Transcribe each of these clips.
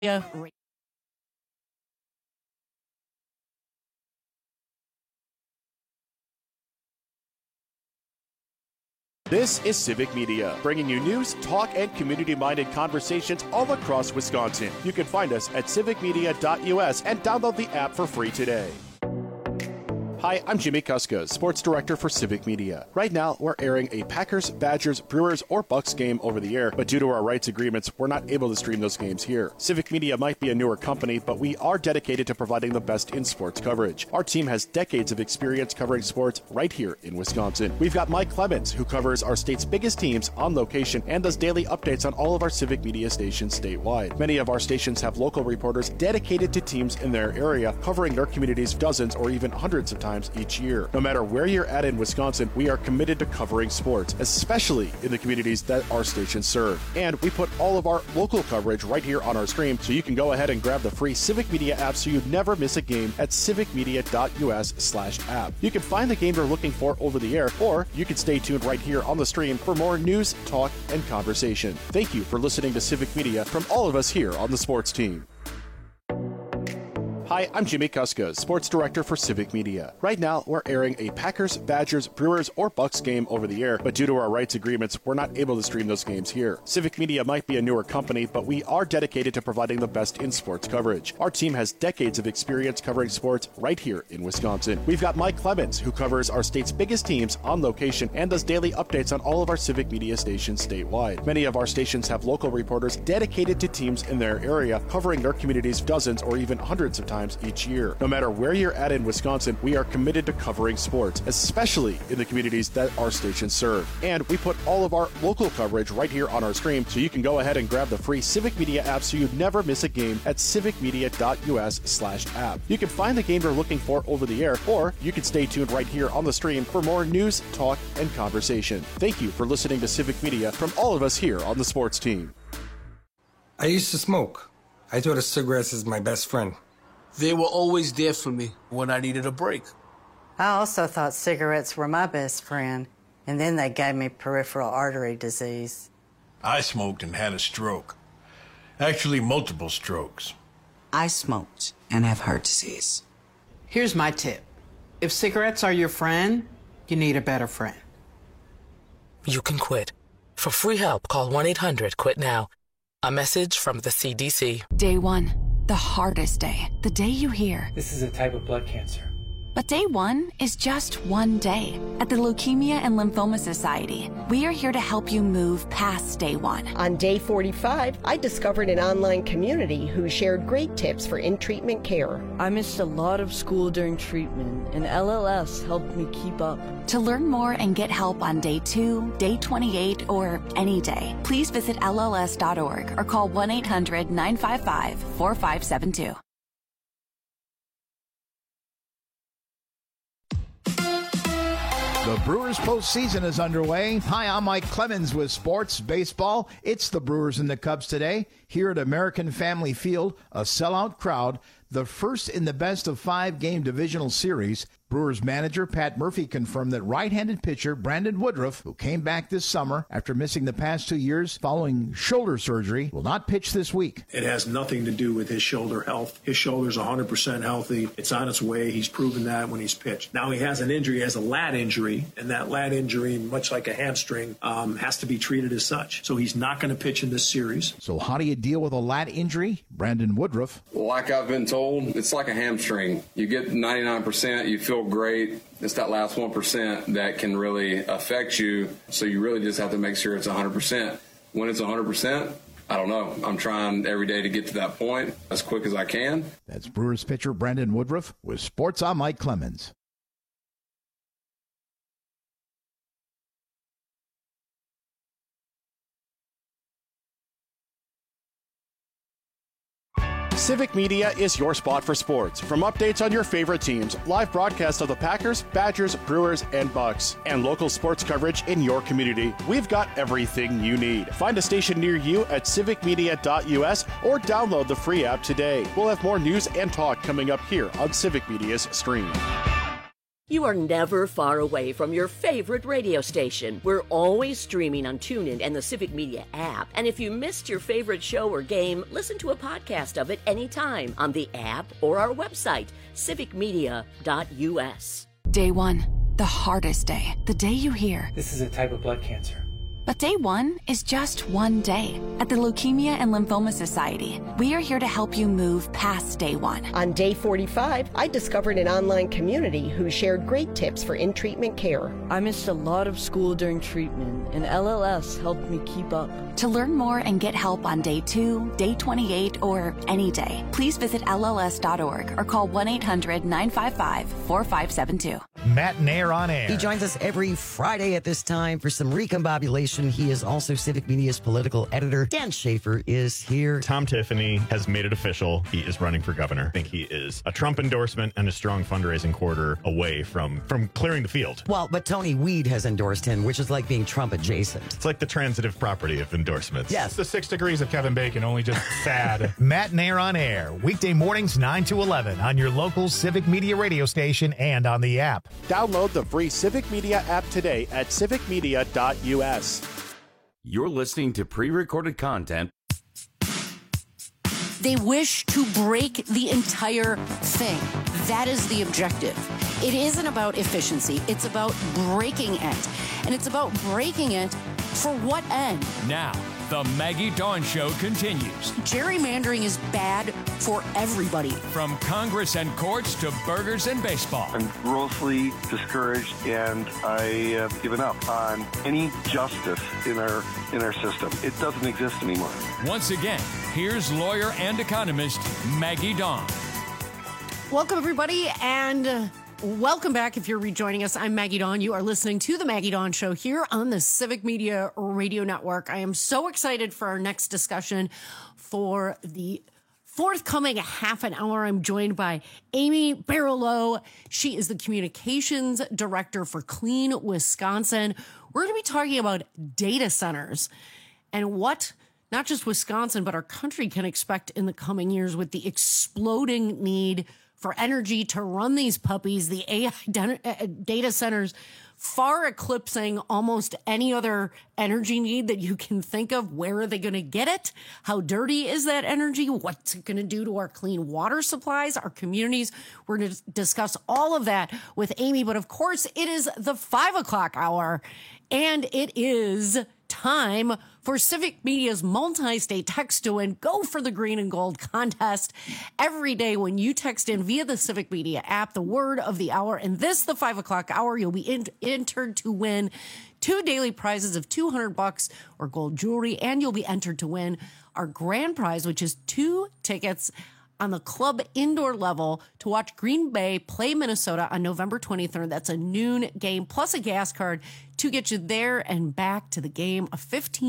Yeah. This is Civic Media, bringing you news, talk, and community-minded conversations all across Wisconsin. You can find us at civicmedia.us and download the app for free today. Hi, I'm Jimmy Kuska, Sports Director for Civic Media. Right now, we're airing a Packers, Badgers, Brewers, or Bucks game over the air, but due to our rights agreements, we're not able to stream those games here. Civic Media might be a newer company, but we are dedicated to providing the best in sports coverage. Our team has decades of experience covering sports right here in Wisconsin. We've got Mike Clemens, who covers our state's biggest teams on location and does daily updates on all of our Civic Media stations statewide. Many of our stations have local reporters dedicated to teams in their area, covering their communities dozens or even hundreds of times each year. No matter where you're at in Wisconsin, we are committed to covering sports, especially in the communities that our stations serve. And we put all of our local coverage right here on our stream, so you can go ahead and grab the free Civic Media app so you never miss a game at civicmedia.us/app. You can find the game you're looking for over the air, or you can stay tuned right here on the stream for more news, talk, and conversation. Thank you for listening to Civic Media from all of us here on the sports team. Hi, I'm Jimmy Kuska, Sports Director for Civic Media. Right now, we're airing a Packers, Badgers, Brewers, or Bucks game over the air, but due to our rights agreements, we're not able to stream those games here. Civic Media might be a newer company, but we are dedicated to providing the best in sports coverage. Our team has decades of experience covering sports right here in Wisconsin. We've got Mike Clemens, who covers our state's biggest teams on location and does daily updates on all of our Civic Media stations statewide. Many of our stations have local reporters dedicated to teams in their area, covering their communities dozens or even hundreds of times each year. No matter where you're at in Wisconsin, we are committed to covering sports, especially in the communities that our stations serve. And we put all of our local coverage right here on our stream, so you can go ahead and grab the free Civic Media app so you never miss a game at civicmedia.us/app. You can find the game you're looking for over the air, or you can stay tuned right here on the stream for more news, talk, and conversation. Thank you for listening to Civic Media from all of us here on the sports team. I used to smoke. I thought of cigarettes as my best friend. They were always there for me when I needed a break. I also thought cigarettes were my best friend, and then they gave me peripheral artery disease. I smoked and had a stroke. Actually, multiple strokes. I smoked and have heart disease. Here's my tip. If cigarettes are your friend, you need a better friend. You can quit. For free help, call 1-800-QUIT-NOW. A message from the CDC. Day one. The hardest day, the day you hear, this is a type of blood cancer. But day one is just one day. At the Leukemia and Lymphoma Society, we are here to help you move past day one. On day 45, I discovered an online community who shared great tips for in-treatment care. I missed a lot of school during treatment, and LLS helped me keep up. To learn more and get help on day 2, day 28, or any day, please visit LLS.org or call 1-800-955-4572. The Brewers postseason is underway. Hi, I'm Mike Clemens with Sports Baseball. It's the Brewers and the Cubs today here at American Family Field, a sellout crowd, the first in the best-of-5 game divisional series. Brewers manager Pat Murphy confirmed that right-handed pitcher Brandon Woodruff, who came back this summer after missing the past 2 years following shoulder surgery, will not pitch this week. It has nothing to do with his shoulder health. His shoulder's 100% healthy. It's on its way. He's proven that when he's pitched. Now he has an injury, he has a lat injury, and that lat injury, much like a hamstring, has to be treated as such. So he's not going to pitch in this series. So how do you deal with a lat injury? Brandon Woodruff. Like I've been told, it's like a hamstring. You get 99%, you feel great. It's that last 1% that can really affect you. So you really just have to make sure it's 100%. When it's 100%, I don't know. I'm trying every day to get to that point as quick as I can. That's Brewers pitcher Brandon Woodruff with Sports. I'm Mike Clemens. Civic Media is your spot for sports. From updates on your favorite teams, live broadcasts of the Packers, Badgers, Brewers, and Bucks, and local sports coverage in your community, we've got everything you need. Find a station near you at civicmedia.us or download the free app today. We'll have more news and talk coming up here on Civic Media's stream. You are never far away from your favorite radio station. We're always streaming on TuneIn and the Civic Media app. And if you missed your favorite show or game, listen to a podcast of it anytime on the app or our website, civicmedia.us. Day one, the hardest day. The day you hear, "This is a type of blood cancer." But day one is just one day. At the Leukemia and Lymphoma Society, we are here to help you move past day one. On day 45, I discovered an online community who shared great tips for in-treatment care. I missed a lot of school during treatment, and LLS helped me keep up. To learn more and get help on day 2, day 28, or any day, please visit LLS.org or call 1-800-955-4572. Matt Nair on air. He joins us every Friday at this time for some recombobulation. He is also Civic Media's political editor. Dan Schaefer is here. Tom Tiffany has made it official. He is running for governor. I think he is a Trump endorsement and a strong fundraising quarter away from clearing the field. Well, but Tony Weed has endorsed him, which is like being Trump adjacent. It's like the transitive property of endorsements. Yes. It's the 6 degrees of Kevin Bacon, only just sad. Matt Nair on air, weekday mornings 9 to 11 on your local Civic Media radio station and on the app. Download the free Civic Media app today at civicmedia.us. You're listening to pre-recorded content. They wish to break the entire thing. That is the objective. It isn't about efficiency. It's about breaking it. And it's about breaking it for what end? Now, the Maggie Dawn Show continues. Gerrymandering is bad for everybody. From Congress and courts to burgers and baseball. I'm grossly discouraged, and I have given up on any justice in our system. It doesn't exist anymore. Once again, here's lawyer and economist Maggie Dawn. Welcome, everybody, and welcome back. If you're rejoining us, I'm Maggie Dawn. You are listening to the Maggie Dawn Show here on the Civic Media Radio Network. I am so excited for our next discussion. For the forthcoming half an hour, I'm joined by Amy Barlow. She is the communications director for Clean Wisconsin. We're going to be talking about data centers and what not just Wisconsin, but our country can expect in the coming years with the exploding need for energy to run these puppies, the AI data centers far eclipsing almost any other energy need that you can think of. Where are they going to get it? How dirty is that energy? What's it going to do to our clean water supplies, our communities? We're going to discuss all of that with Amy. But of course, it is the 5 o'clock hour, and it is time for Civic Media's multi-state text to win. Go for the green and gold contest every day when you text in via the Civic Media app, the word of the hour. And this, the 5 o'clock hour, you'll be entered to win 2 daily prizes of $200 or gold jewelry. And you'll be entered to win our grand prize, which is 2 tickets on the club indoor level to watch Green Bay play Minnesota on November 23rd. That's a noon game, plus a gas card to get you there and back to the game, a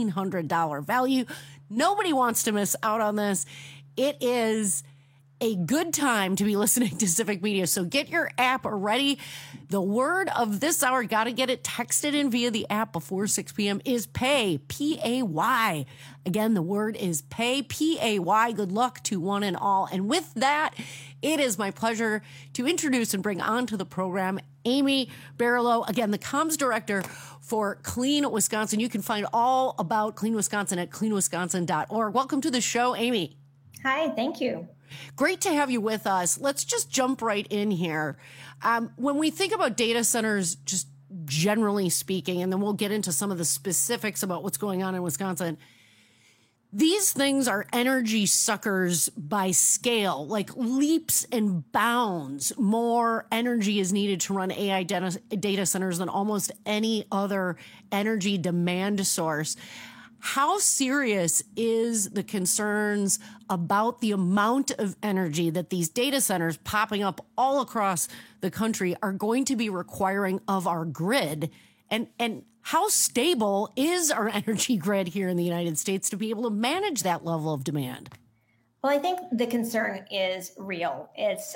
$1,500 value. Nobody wants to miss out on this. It is a good time to be listening to Civic Media, so get your app ready. The word of this hour, got to get it texted in via the app before 6 p.m., is pay, P-A-Y. Again, the word is pay, P-A-Y. Good luck to one and all. And with that, it is my pleasure to introduce and bring onto the program Amy Barlow, again, the comms director for Clean Wisconsin. You can find all about Clean Wisconsin at cleanwisconsin.org. Welcome to the show, Amy. Hi, thank you. Great to have you with us. Let's just jump right in here. When we think about data centers, just generally speaking, and then we'll get into some of the specifics about what's going on in Wisconsin, these things are energy suckers by scale, like leaps and bounds. More energy is needed to run AI data centers than almost any other energy demand source. How serious is the concerns about the amount of energy that these data centers popping up all across the country are going to be requiring of our grid? And how stable is our energy grid here in the United States to be able to manage that level of demand? Well, I think the concern is real. It's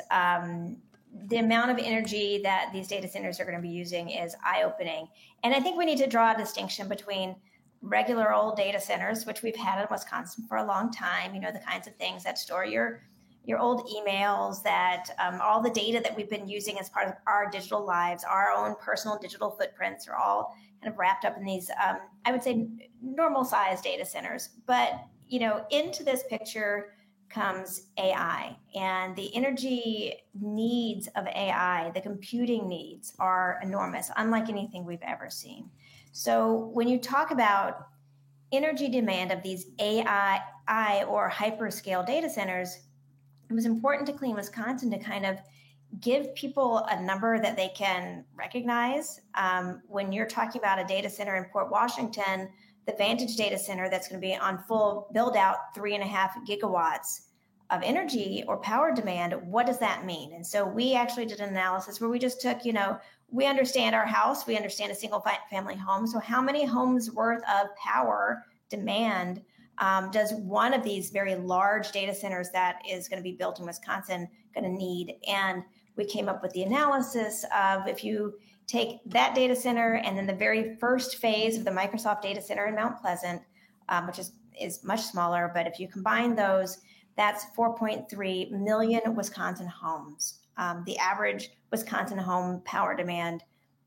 the amount of energy that these data centers are going to be using is eye-opening. And I think we need to draw a distinction between regular old data centers, which we've had in Wisconsin for a long time, you know, the kinds of things that store your your old emails, that all the data that we've been using as part of our digital lives, our own personal digital footprints are all kind of wrapped up in these, I would say, normal sized data centers. But, into this picture comes AI, and the energy needs of AI, the computing needs are enormous, unlike anything we've ever seen. So when you talk about energy demand of these AI or hyperscale data centers, it was important to Clean Wisconsin to kind of give people a number that they can recognize. When you're talking about a data center in Port Washington, the Vantage data center that's going to be on full build out 3.5 gigawatts of energy or power demand, what does that mean? And so we actually did an analysis where we just took, we understand our house, we understand a single family home. So how many homes worth of power demand does one of these very large data centers that is going to be built in Wisconsin going to need? And we came up with the analysis of, if you take that data center and then the very first phase of the Microsoft data center in Mount Pleasant, which is much smaller, but if you combine those, that's 4.3 million Wisconsin homes. The average Wisconsin home power demand,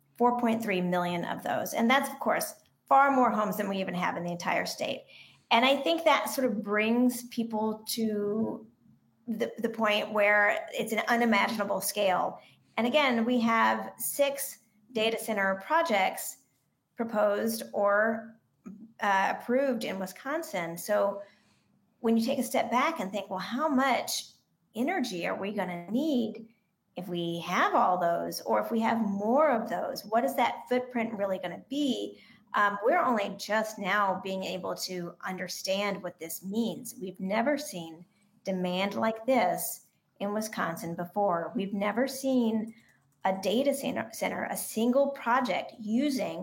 4.3 million of those. And that's, of course, far more homes than we even have in the entire state. And I think that sort of brings people to the point where it's an unimaginable scale. And again, we have 6 data center projects proposed or approved in Wisconsin. So when you take a step back and think, well, how much energy are we going to need if we have all those, or if we have more of those? What is that footprint really going to be? We're only just now being able to understand what this means. We've never seen demand like this in Wisconsin before. We've never seen a data center, a single project using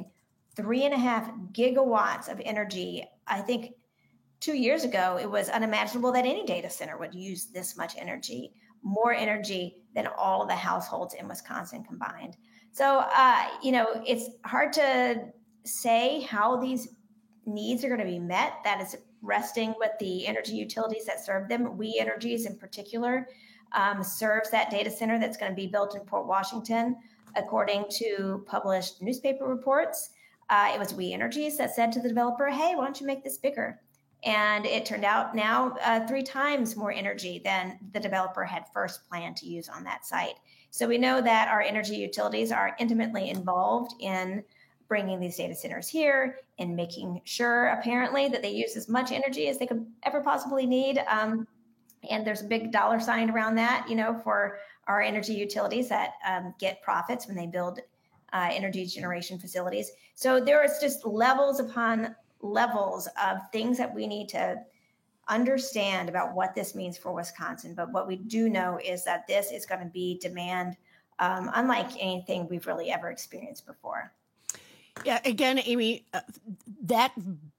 3.5 gigawatts of energy. I think 2 years ago, it was unimaginable that any data center would use this much energy, more energy than all of the households in Wisconsin combined. So, it's hard to say how these needs are going to be met. That is resting with the energy utilities that serve them. We Energies in particular serves that data center that's going to be built in Port Washington, according to published newspaper reports. It was We Energies that said to the developer, hey, why don't you make this bigger? And it turned out now 3 times more energy than the developer had first planned to use on that site. So we know that our energy utilities are intimately involved in bringing these data centers here and making sure, apparently, that they use as much energy as they could ever possibly need. And there's a big dollar sign around that, for our energy utilities that get profits when they build energy generation facilities. So there is just levels upon levels of things that we need to understand about what this means for Wisconsin. But what we do know is that this is going to be demand unlike anything we've really ever experienced before. Yeah, again, Amy, that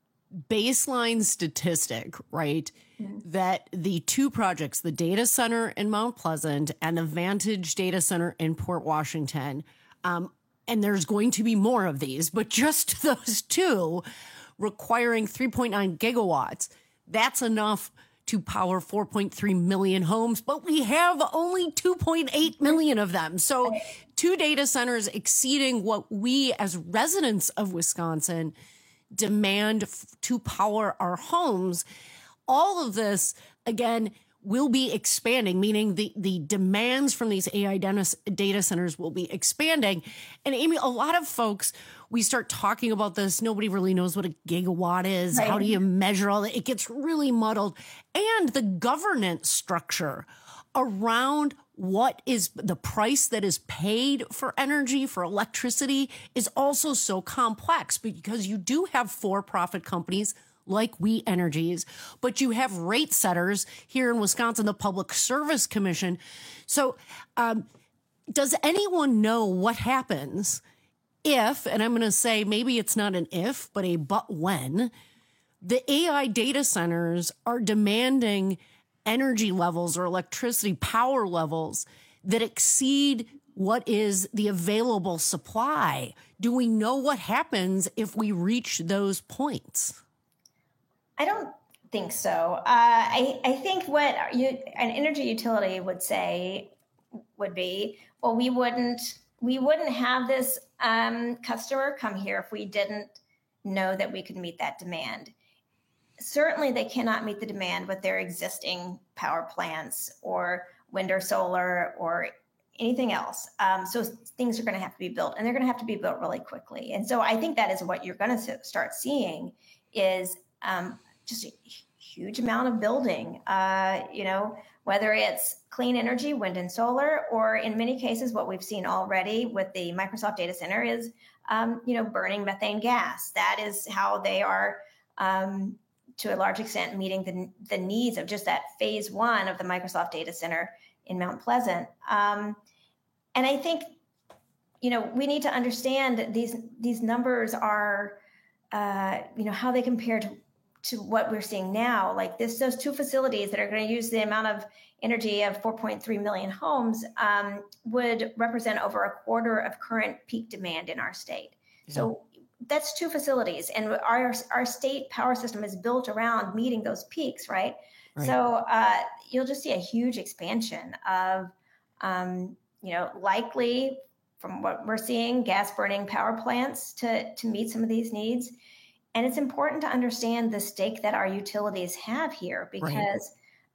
baseline statistic, right, that the 2 projects, the data center in Mount Pleasant and the Vantage data center in Port Washington, and there's going to be more of these, but just those 2 requiring 3.9 gigawatts, that's enough to power 4.3 million homes, but we have only 2.8 million of them. So 2 data centers exceeding what we as residents of Wisconsin demand to power our homes. All of this, again, will be expanding, meaning the demands from these AI data centers will be expanding. And Amy, a lot of folks, we start talking about this, nobody really knows what a gigawatt is. Right. How do you measure all that? It gets really muddled. And the governance structure around what is the price that is paid for energy, for electricity, is also so complex, because you do have for-profit companies like We Energies, but you have rate setters here in Wisconsin, the Public Service Commission. So does anyone know what happens if, and I'm going to say maybe it's not an if, but a but when, the AI data centers are demanding energy levels or electricity power levels that exceed what is the available supply? Do we know what happens if we reach those points? I don't think so. I think what an energy utility would say would be, well, we wouldn't have this customer come here if we didn't know that we could meet that demand. Certainly, they cannot meet the demand with their existing power plants or wind or solar or anything else. So things are going to have to be built, and they're going to have to be built really quickly. And so I think that is what you're going to start seeing is just a huge amount of building, whether it's clean energy, wind and solar, or in many cases, what we've seen already with the Microsoft data center is, burning methane gas. That is how they are, to a large extent, meeting the needs of just that phase one of the Microsoft data center in Mount Pleasant. And I think, we need to understand these numbers are, how they compare to what we're seeing now. Like those two facilities that are going to use the amount of energy of 4.3 million homes would represent over a quarter of current peak demand in our state. Yeah. So that's two facilities, and our state power system is built around meeting those peaks, right? So you'll just see a huge expansion of, likely from what we're seeing, gas burning power plants to meet some of these needs. And it's important to understand the stake that our utilities have here because,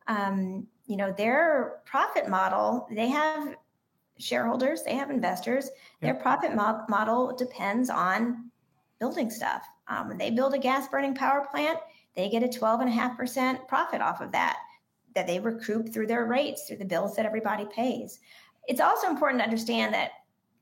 their profit model, they have shareholders, they have investors. Their profit model depends on building stuff. When they build a gas burning power plant, they get a 12.5% profit off of that they recoup through their rates, through the bills that everybody pays. It's also important to understand that,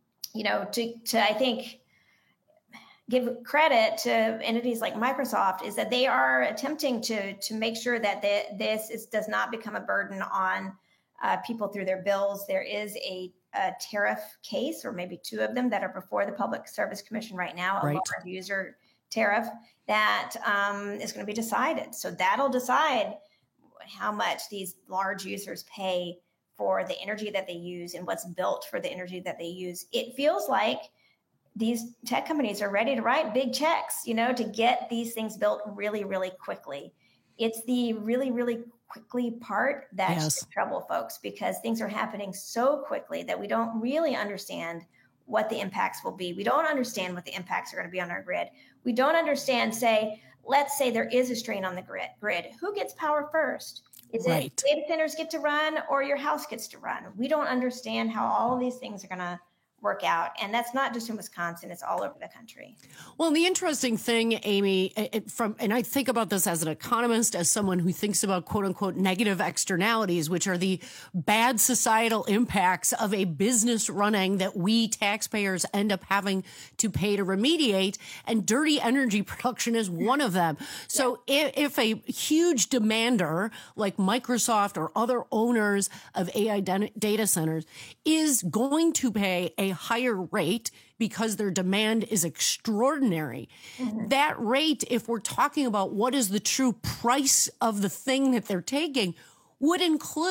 to I think, give credit to entities like Microsoft is that they are attempting to make sure that this does not become a burden on people through their bills. There is a tariff case, or maybe two of them, that are before the Public Service Commission right now, a lower user tariff that is going to be decided. So that'll decide how much these large users pay for the energy that they use and what's built for the energy that they use. It feels like these tech companies are ready to write big checks, to get these things built really, really quickly. It's the really, really quickly part that's in trouble, folks, because things are happening so quickly that we don't really understand what the impacts will be. We don't understand what the impacts are going to be on our grid. We don't understand, let's say there is a strain on the grid. Who gets power first? Is it data centers get to run or your house gets to run? We don't understand how all of these things are going to work out. And that's not just in Wisconsin, it's all over the country. Well, the interesting thing, Amy, and I think about this as an economist, as someone who thinks about quote unquote negative externalities, which are the bad societal impacts of a business running that we taxpayers end up having to pay to remediate. And dirty energy production is one of them. So if a huge demander like Microsoft or other owners of AI data centers is going to pay a higher rate because their demand is extraordinary. That rate, if we're talking about what is the true price of the thing that they're taking, would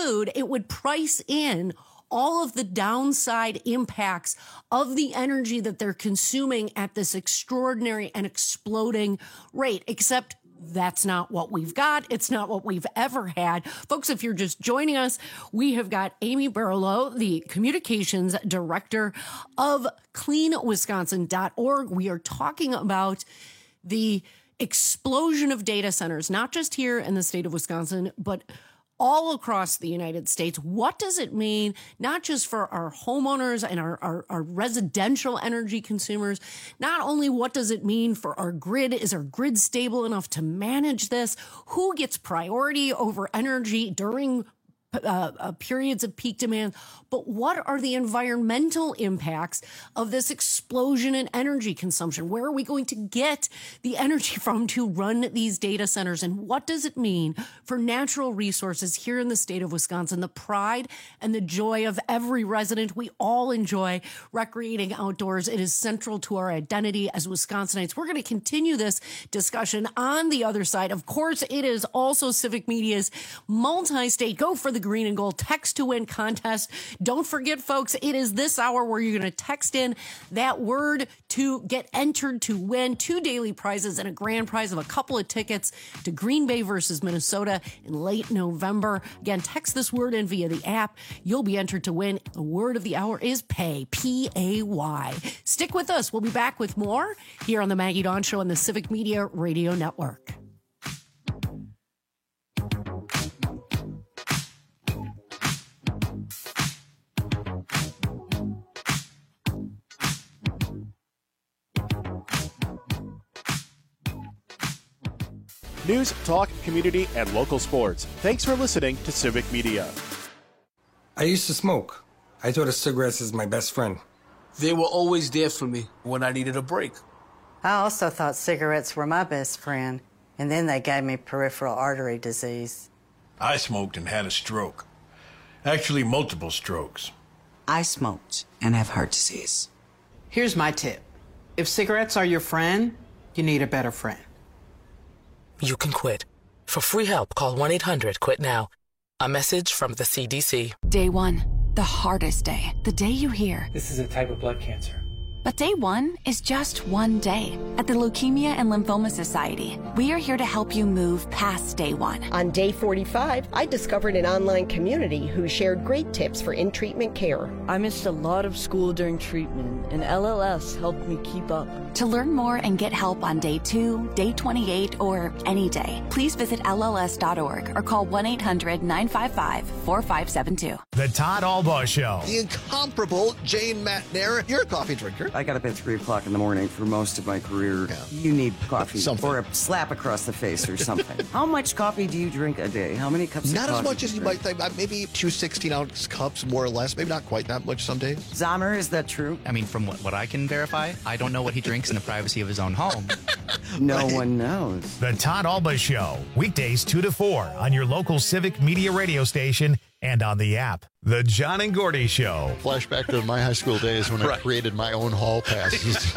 price in all of the downside impacts of the energy that they're consuming at this extraordinary and exploding rate, except that's not what we've got. It's not what we've ever had. Folks, if you're just joining us, we have got Amy Burlow, the communications director of cleanwisconsin.org. We are talking about the explosion of data centers, not just here in the state of Wisconsin, but all across the United States. What does it mean, not just for our homeowners and our residential energy consumers? Not only what does it mean for our grid? Is our grid stable enough to manage this? Who gets priority over energy during periods of peak demand? But what are the environmental impacts of this explosion in energy consumption? Where are we going to get the energy from to run these data centers? And what does it mean for natural resources here in the state of Wisconsin? The pride and the joy of every resident. We all enjoy recreating outdoors. It is central to our identity as Wisconsinites. We're going to continue this discussion on the other side. Of course, it is also Civic Media's multi-state Go for the the green and gold text to win contest. Don't forget, folks, it is this hour where you're going to text in that word to get entered to win 2 daily prizes and a grand prize of a couple of tickets to Green Bay versus Minnesota in late November. Again, text this word in via the app. You'll be entered to win. The word of the hour is pay, P-A-Y. Stick with us. We'll be back with more here on the Maggie Dawn Show on the Civic Media Radio Network. News, talk, community, and local sports. Thanks for listening to Civic Media. I used to smoke. I thought of cigarettes as my best friend. They were always there for me when I needed a break. I also thought cigarettes were my best friend, and then they gave me peripheral artery disease. I smoked and had a stroke. Actually, multiple strokes. I smoked and have heart disease. Here's my tip. If cigarettes are your friend, you need a better friend. You can quit. For free help, call 1-800-QUIT-NOW. A message from the CDC. Day 1, the hardest day. The day you hear, this is a type of blood cancer. But day 1 is just one day. At the Leukemia and Lymphoma Society, we are here to help you move past day 1. On day 45, I discovered an online community who shared great tips for in-treatment care. I missed a lot of school during treatment, and LLS helped me keep up. To learn more and get help on day 2, day 28, or any day, please visit LLS.org or call 1-800-955-4572. The Todd Albaugh Show. The incomparable Jane Matnair. You're a coffee drinker. I got up at 3 o'clock in the morning for most of my career. Yeah. You need coffee or a slap across the face or something. How much coffee do you drink a day? How many cups not of coffee? Not as much as you might think. Maybe 2 16-ounce cups, more or less. Maybe not quite that much some days. Zahmer, is that true? I mean, from what I can verify, I don't know what he drinks in the privacy of his own home. No one knows. The Todd Albaugh Show. Weekdays 2 to 4 on your local Civic Media radio station and on the app. The John and Gordy Show. Flashback to my high school days when I created my own hall passes.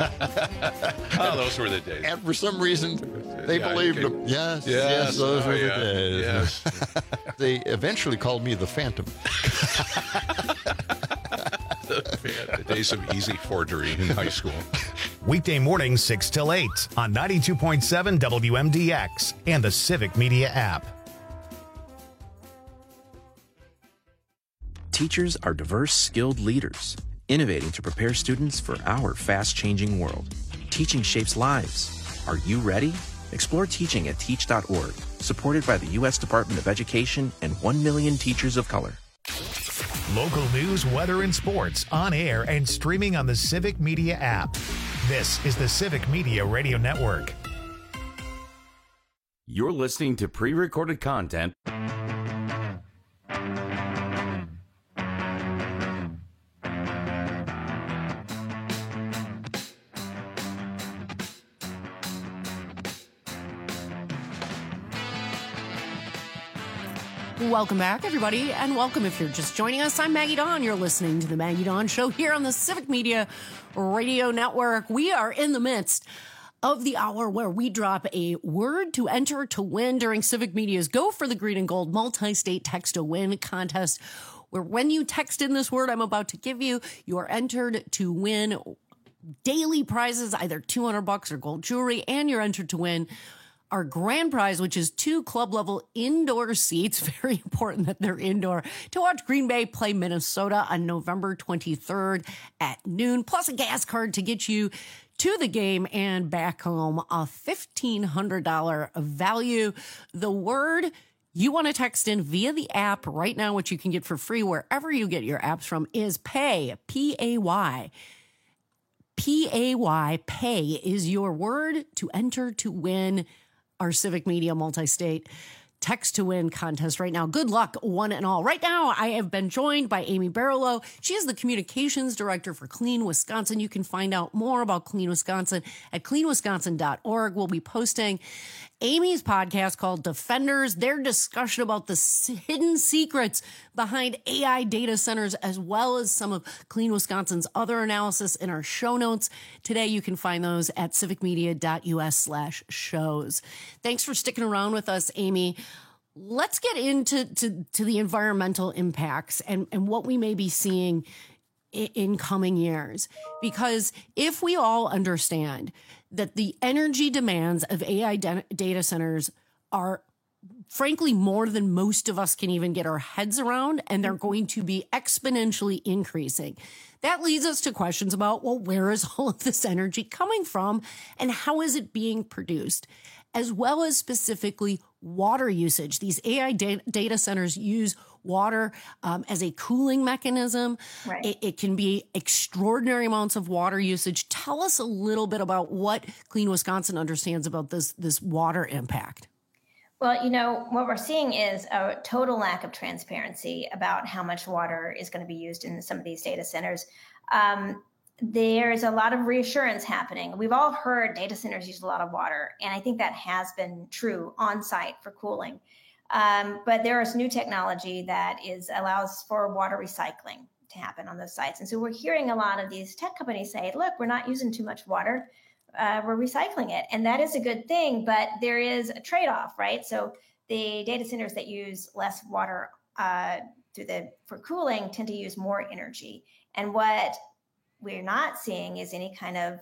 Oh, those were the days. And for some reason, they believed them. Yes, those were the days. Yes. They eventually called me the Phantom. The days of easy forgery in high school. Weekday mornings 6 till 8 on 92.7 WMDX and the Civic Media app. Teachers are diverse, skilled leaders, innovating to prepare students for our fast-changing world. Teaching shapes lives. Are you ready? Explore teaching at teach.org, supported by the U.S. Department of Education and 1 million teachers of color. Local news, weather, and sports on air and streaming on the Civic Media app. This is the Civic Media Radio Network. You're listening to pre-recorded content. Welcome back, everybody, and welcome if you're just joining us. I'm Maggie Dawn. You're listening to the Maggie Dawn Show here on the Civic Media Radio Network. We are in the midst of the hour where we drop a word to enter to win during Civic Media's Go for the Green and Gold multi-state text to win contest, where when you text in this word I'm about to give you, you are entered to win daily prizes, either $200 or gold jewelry, and you're entered to win our grand prize, which is 2 club-level indoor seats, very important that they're indoor, to watch Green Bay play Minnesota on November 23rd at noon, plus a gas card to get you to the game and back home, a $1,500 value. The word you want to text in via the app right now, which you can get for free wherever you get your apps from, is PAY, P-A-Y. P-A-Y, pay is your word to enter to win our Civic Media multi-state text to win contest right now. Good luck, one and all. Right now, I have been joined by Amy Barlow. She is the communications director for Clean Wisconsin. You can find out more about Clean Wisconsin at cleanwisconsin.org. We'll be posting Amy's podcast called Defenders, their discussion about the hidden secrets behind AI data centers, as well as some of Clean Wisconsin's other analysis in our show notes. Today, you can find those at civicmedia.us/shows. Thanks for sticking around with us, Amy. let's get into the environmental impacts and what we may be seeing in coming years. Because if we all understand that the energy demands of AI data centers are frankly more than most of us can even get our heads around, and they're going to be exponentially increasing, that leads us to questions about, well, where is all of this energy coming from and how is it being produced? As well as specifically water usage. These AI data centers use water as a cooling mechanism. Right. It can be extraordinary amounts of water usage. Tell us a little bit about what Clean Wisconsin understands about this water impact. Well, what we're seeing is a total lack of transparency about how much water is going to be used in some of these data centers. There's a lot of reassurance happening. We've all heard data centers use a lot of water, and I think that has been true on site for cooling. But there is new technology that allows for water recycling to happen on those sites. And so we're hearing a lot of these tech companies say, look, we're not using too much water. We're recycling it. And that is a good thing, but there is a trade-off, right? So the data centers that use less water for cooling tend to use more energy. And what we're not seeing is any kind of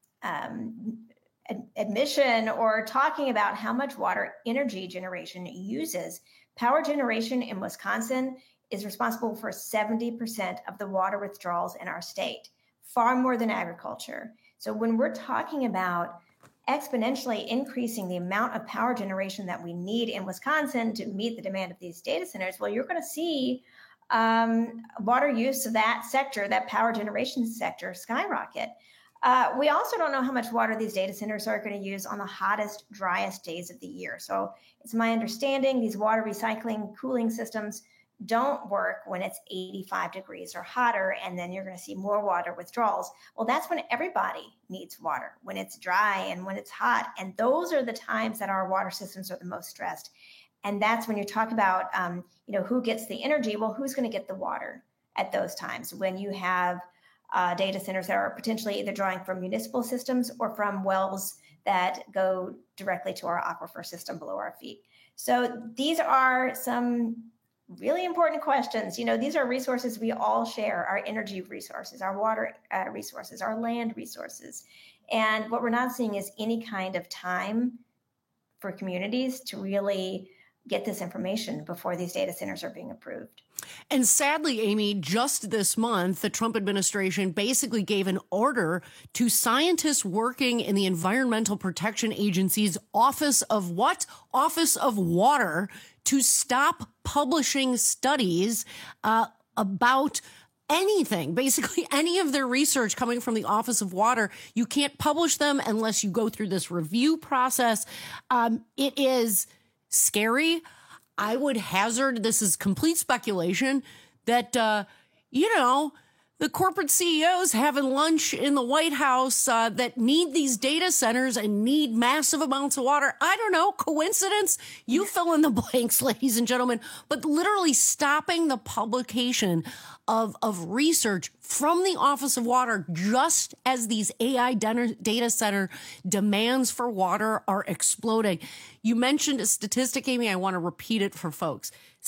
admission or talking about how much water energy generation uses. Power generation in Wisconsin is responsible for 70% of the water withdrawals in our state, far more than agriculture. So when we're talking about exponentially increasing the amount of power generation that we need in Wisconsin to meet the demand of these data centers, well, you're going to see water use of that sector, that power generation sector, skyrocket. We also don't know how much water these data centers are going to use on the hottest, driest days of the year. So it's my understanding these water recycling cooling systems don't work when it's 85 degrees or hotter, and then you're going to see more water withdrawals. Well, that's when everybody needs water, when it's dry and when it's hot. And those are the times that our water systems are the most stressed. And that's when you talk about, who gets the energy? Well, who's going to get the water at those times when you have data centers that are potentially either drawing from municipal systems or from wells that go directly to our aquifer system below our feet. So these are some really important questions. These are resources we all share, our energy resources, our water resources, our land resources. And what we're not seeing is any kind of time for communities to really get this information before these data centers are being approved. And sadly, Amy, just this month, the Trump administration basically gave an order to scientists working in the Environmental Protection Agency's Office of what? Office of Water, to stop publishing studies about anything, basically any of their research coming from the Office of Water. You can't publish them unless you go through this review process. It is scary. I would hazard, this is complete speculation, that, the corporate CEOs having lunch in the White House that need these data centers and need massive amounts of water. I don't know, coincidence? You fill in the blanks, ladies and gentlemen. But literally stopping the publication of research from the Office of Water just as these AI data center demands for water are exploding. You mentioned a statistic, Amy. I want to repeat it for folks.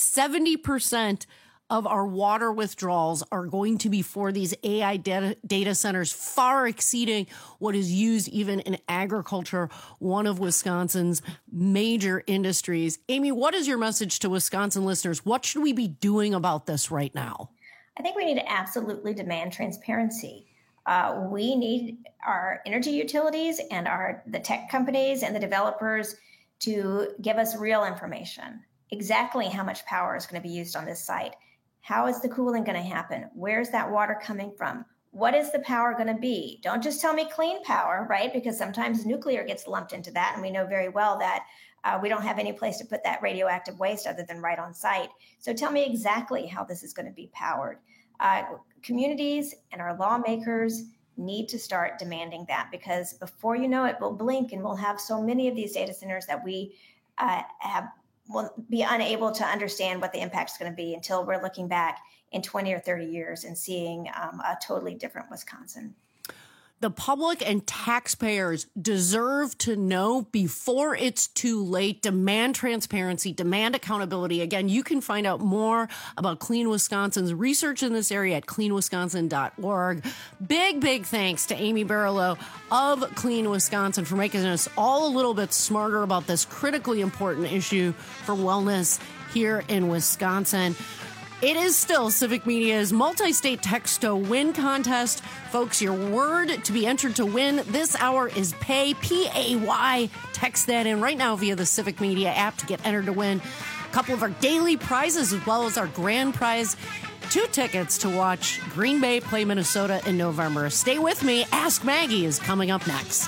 70% of our water withdrawals are going to be for these AI data centers, far exceeding what is used even in agriculture, one of Wisconsin's major industries. Amy, what is your message to Wisconsin listeners? What should we be doing about this right now? I think we need to absolutely demand transparency. We need our energy utilities and the tech companies and the developers to give us real information. Exactly how much power is going to be used on this site. How is the cooling going to happen? Where's that water coming from? What is the power going to be? Don't just tell me clean power, right? Because sometimes nuclear gets lumped into that. And we know very well that we don't have any place to put that radioactive waste other than right on site. So tell me exactly how this is going to be powered. Communities and our lawmakers need to start demanding that, because before you know it, we'll blink and we'll have so many of these data centers that we will be unable to understand what the impact is going to be until we're looking back in 20 or 30 years and seeing a totally different Wisconsin. The public and taxpayers deserve to know before it's too late. Demand transparency, demand accountability. Again, you can find out more about Clean Wisconsin's research in this area at cleanwisconsin.org. Big thanks to Amy Barillo of Clean Wisconsin for making us all a little bit smarter about this critically important issue for wellness here in Wisconsin. It is still Civic Media's multi-state text-to-win contest. Folks, your word to be entered to win this hour is PAY, P-A-Y. Text that in right now via the Civic Media app to get entered to win a couple of our daily prizes as well as our grand prize, 2 tickets to watch Green Bay play Minnesota in November. Stay with me. Ask Maggie is coming up next.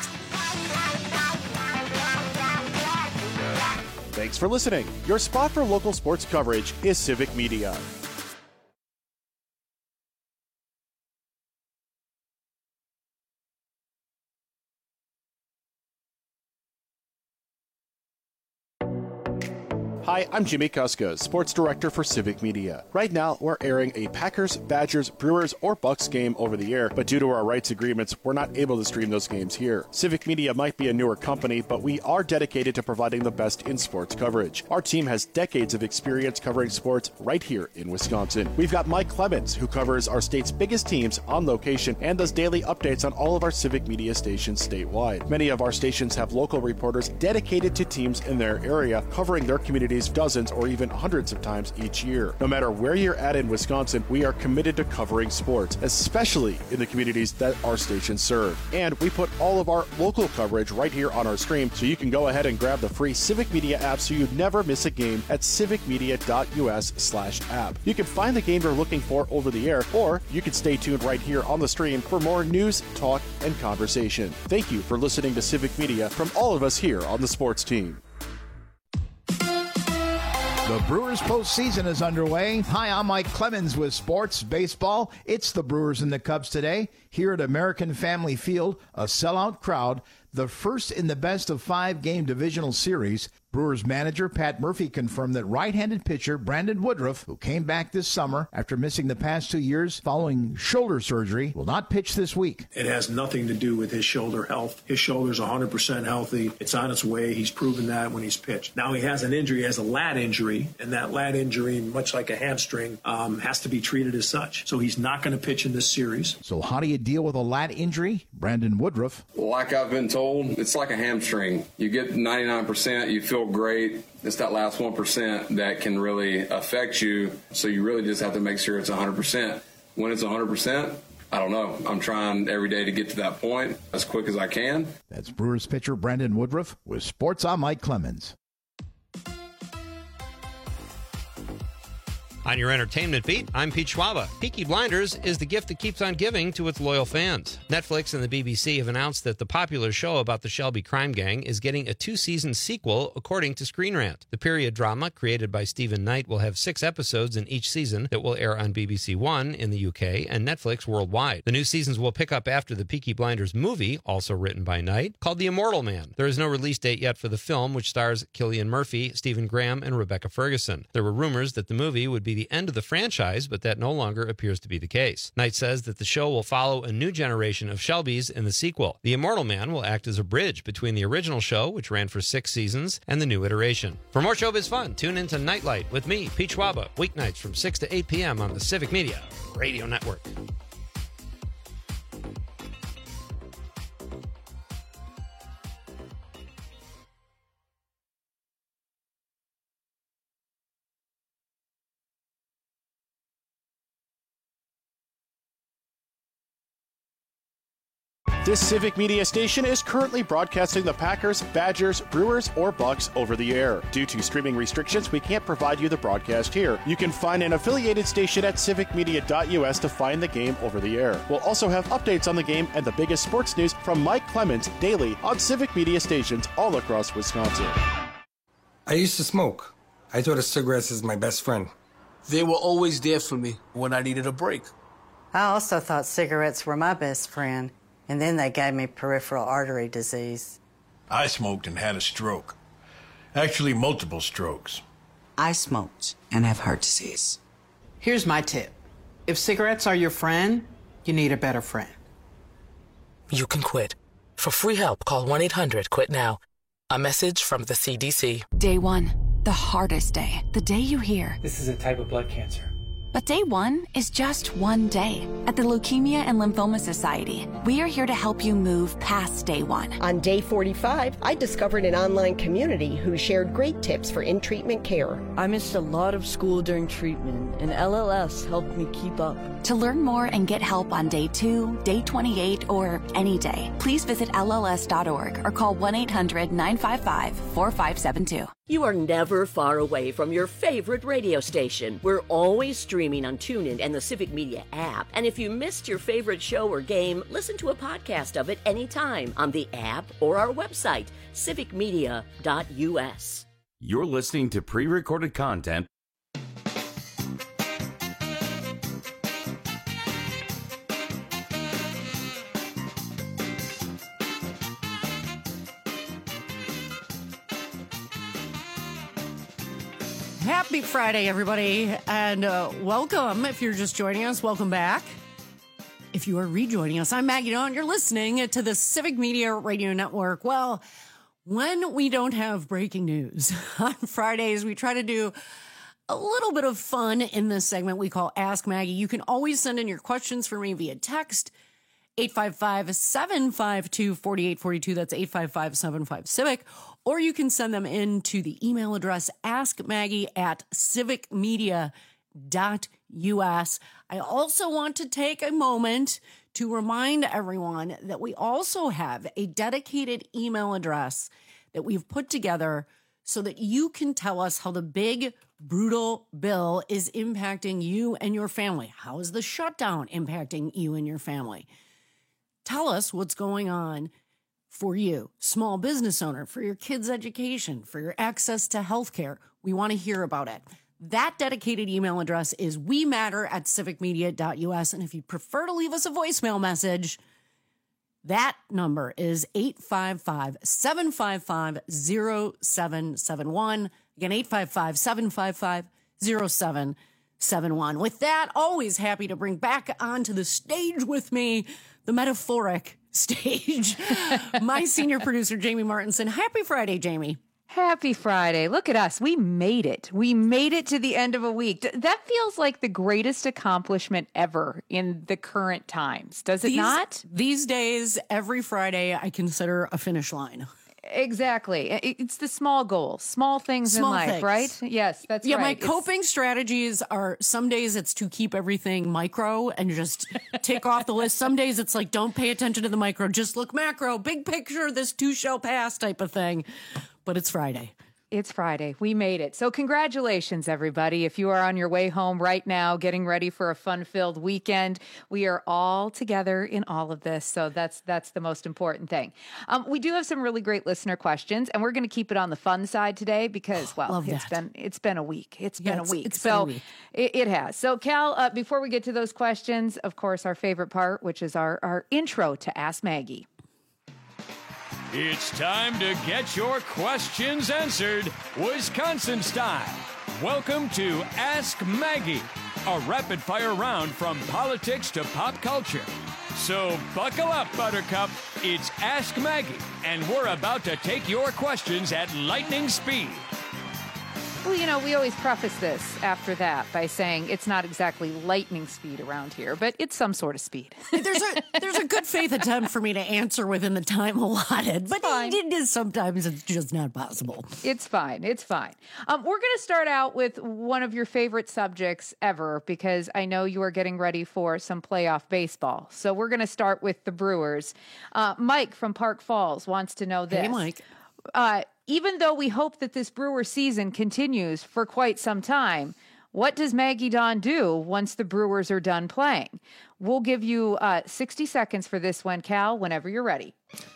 Thanks for listening. Your spot for local sports coverage is Civic Media. Hi, I'm Jimmy Kuska, Sports Director for Civic Media. Right now, we're airing a Packers, Badgers, Brewers, or Bucks game over the air, but due to our rights agreements, we're not able to stream those games here. Civic Media might be a newer company, but we are dedicated to providing the best in sports coverage. Our team has decades of experience covering sports right here in Wisconsin. We've got Mike Clemens, who covers our state's biggest teams on location and does daily updates on all of our Civic Media stations statewide. Many of our stations have local reporters dedicated to teams in their area, covering their communities dozens or even hundreds of times each year. No matter where you're at in Wisconsin, we are committed to covering sports, especially in the communities that our stations serve. And we put all of our local coverage right here on our stream, so you can go ahead and grab the free Civic Media app so you never miss a game at civicmedia.us/app. You can find the game you're looking for over the air, or you can stay tuned right here on the stream for more news, talk, and conversation. Thank you for listening to Civic Media from all of us here on the sports team. The Brewers postseason is underway. Hi, I'm Mike Clemens with Sports Baseball. It's the Brewers and the Cubs today here at American Family Field, a sellout crowd, the first in the best-of-5 game divisional series. Brewers manager Pat Murphy confirmed that right-handed pitcher Brandon Woodruff, who came back this summer after missing the past 2 years following shoulder surgery, will not pitch this week. It has nothing to do with his shoulder health. His shoulder's 100% healthy. It's on its way. He's proven that when he's pitched. Now he has an injury, he has a lat injury, and that lat injury, much like a hamstring, has to be treated as such. So he's not going to pitch in this series. So how do you deal with a lat injury? Brandon Woodruff. Like I've been told, it's like a hamstring. You get 99%, you feel great. It's that last 1% that can really affect you. So you really just have to make sure it's 100%. When it's 100%, I don't know. I'm trying every day to get to that point as quick as I can. That's Brewers pitcher Brandon Woodruff with Sports. I'm Mike Clemens. On your entertainment beat, I'm Pete Schwaba. Peaky Blinders is the gift that keeps on giving to its loyal fans. Netflix and the BBC have announced that the popular show about the Shelby crime gang is getting a 2-season sequel, according to Screen Rant. The period drama, created by Stephen Knight, will have 6 episodes in each season that will air on BBC One in the UK and Netflix worldwide. The new seasons will pick up after the Peaky Blinders movie, also written by Knight, called The Immortal Man. There is no release date yet for the film, which stars Cillian Murphy, Stephen Graham, and Rebecca Ferguson. There were rumors that the movie would be the end of the franchise, but that no longer appears to be the case. Knight says that the show will follow a new generation of Shelbys in the sequel. The Immortal Man will act as a bridge between the original show, which ran for 6 seasons, and the new iteration. For more showbiz fun, tune into Nightlight with me, Pete Schwaba, weeknights from 6 to 8 p.m. on the Civic Media Radio Network. This Civic Media station is currently broadcasting the Packers, Badgers, Brewers, or Bucks over the air. Due to streaming restrictions, we can't provide you the broadcast here. You can find an affiliated station at civicmedia.us to find the game over the air. We'll also have updates on the game and the biggest sports news from Mike Clemens daily on Civic Media stations all across Wisconsin. I used to smoke. I thought of cigarettes as my best friend. They were always there for me when I needed a break. I also thought cigarettes were my best friend. And then they gave me peripheral artery disease. I smoked and had a stroke. Actually, multiple strokes. I smoked and have heart disease. Here's my tip. If cigarettes are your friend, you need a better friend. you can quit. For free help, call 1-800-QUIT-NOW. A message from the CDC. Day 1, the hardest day. The day you hear, this is a type of blood cancer. But day 1 is just one day. At the Leukemia and Lymphoma Society, we are here to help you move past day 1. On day 45, I discovered an online community who shared great tips for in-treatment care. I missed a lot of school during treatment, and LLS helped me keep up. To learn more and get help on day 2, day 28, or any day, please visit LLS.org or call 1-800-955-4572. You are never far away from your favorite radio station. We're always streaming on TuneIn and the Civic Media app. And if you missed your favorite show or game, listen to a podcast of it anytime on the app or our website, civicmedia.us. You're listening to pre-recorded content. Happy Friday, everybody, and welcome. If you're just joining us, welcome back. If you are rejoining us, I'm Maggie Dawn. You're listening to the Civic Media Radio Network. Well, when we don't have breaking news on Fridays, we try to do a little bit of fun in this segment we call Ask Maggie. You can always send in your questions for me via text, 855-752-4842. That's 855-75-CIVIC. Or you can send them in to the email address askmaggie@civicmedia.us. I also want to take a moment to remind everyone that we also have a dedicated email address that we've put together so that you can tell us how the big, brutal bill is impacting you and your family. How is the shutdown impacting you and your family? Tell us what's going on for you, small business owner, for your kids' education, for your access to healthcare. We want to hear about it. That dedicated email address is wematter@civicmedia.us. And if you prefer to leave us a voicemail message, that number is 855-755-0771. Again, 855-755-0771. With that, always happy to bring back onto the stage with me, the metaphoric stage, my senior producer, Jamie Martinson. Happy Friday, Jamie. Happy Friday. Look at us. We made it. We made it to the end of a week. That feels like the greatest accomplishment ever in the current times. Does it not? These days, every Friday, I consider a finish line. Exactly. It's the small goals, small things in life, right? Yes, that's right. Yeah, my coping strategies are some days it's to keep everything micro and just tick off the list. Some days it's like, don't pay attention to the micro, just look macro, big picture, this too shall pass type of thing. But it's Friday. It's Friday. We made it. So congratulations, everybody. If you are on your way home right now, getting ready for a fun-filled weekend, we are all together in all of this. So that's the most important thing. We do have some really great listener questions, and we're going to keep it on the fun side today because, well, it's been a week. It's been a week. It has. So Cal, before we get to those questions, of course, our favorite part, which is our intro to Ask Maggie. It's time to get your questions answered, Wisconsin style. Welcome to Ask Maggie, a rapid-fire round from politics to pop culture. So buckle up, Buttercup. It's Ask Maggie, and we're about to take your questions at lightning speed. Well, you know, we always preface this after that by saying it's not exactly lightning speed around here, but it's some sort of speed. There's a good faith attempt for me to answer within the time allotted, but it is sometimes it's just not possible. It's fine. It's fine. We're going to start out with one of your favorite subjects ever because I know you are getting ready for some playoff baseball. So we're going to start with the Brewers. Mike from Park Falls wants to know this. Hey, Mike. Even though we hope that this Brewer season continues for quite some time, what does Maggie Dawn do once the Brewers are done playing? We'll give you 60 seconds for this one, Cal, whenever you're ready.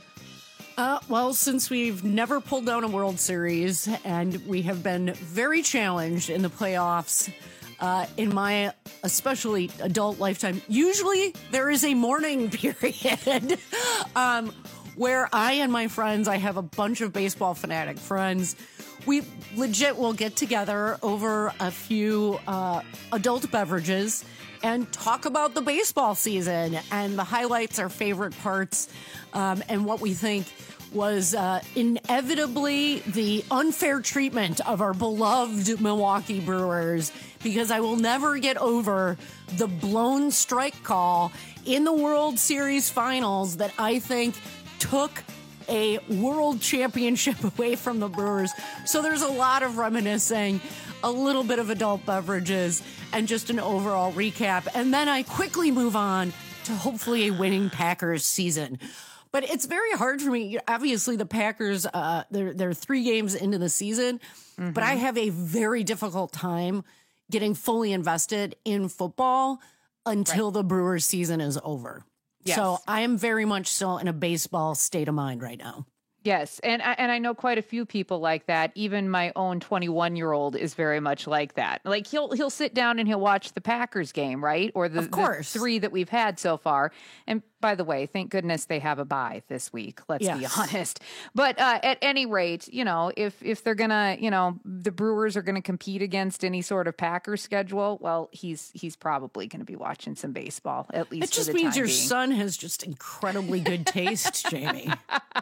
Well, since we've never pulled down a World Series and we have been very challenged in the playoffs in my especially adult lifetime, usually there is a mourning period where I and my friends, I have a bunch of baseball fanatic friends, we legit will get together over a few adult beverages and talk about the baseball season and the highlights, our favorite parts, and what we think was inevitably the unfair treatment of our beloved Milwaukee Brewers, because I will never get over the blown strike call in the World Series finals that I think took a world championship away from the Brewers. So there's a lot of reminiscing, a little bit of adult beverages, and just an overall recap. And then I quickly move on to hopefully a winning Packers season. But it's very hard for me. Obviously, the Packers, they're 3 games into the season, but I have a very difficult time getting fully invested in football until the Brewers season is over. Yes. So I am very much still in a baseball state of mind right now. Yes, and I know quite a few people like that. Even my own 21-year-old is very much like that. Like he'll sit down and he'll watch the Packers game, right? Or the 3 that we've had so far. And by the way, thank goodness they have a bye this week. Let's be honest. But at any rate, if they're gonna, the Brewers are gonna compete against any sort of Packers schedule, well, he's probably gonna be watching some baseball at least. It just means your son has just incredibly good taste, Jamie.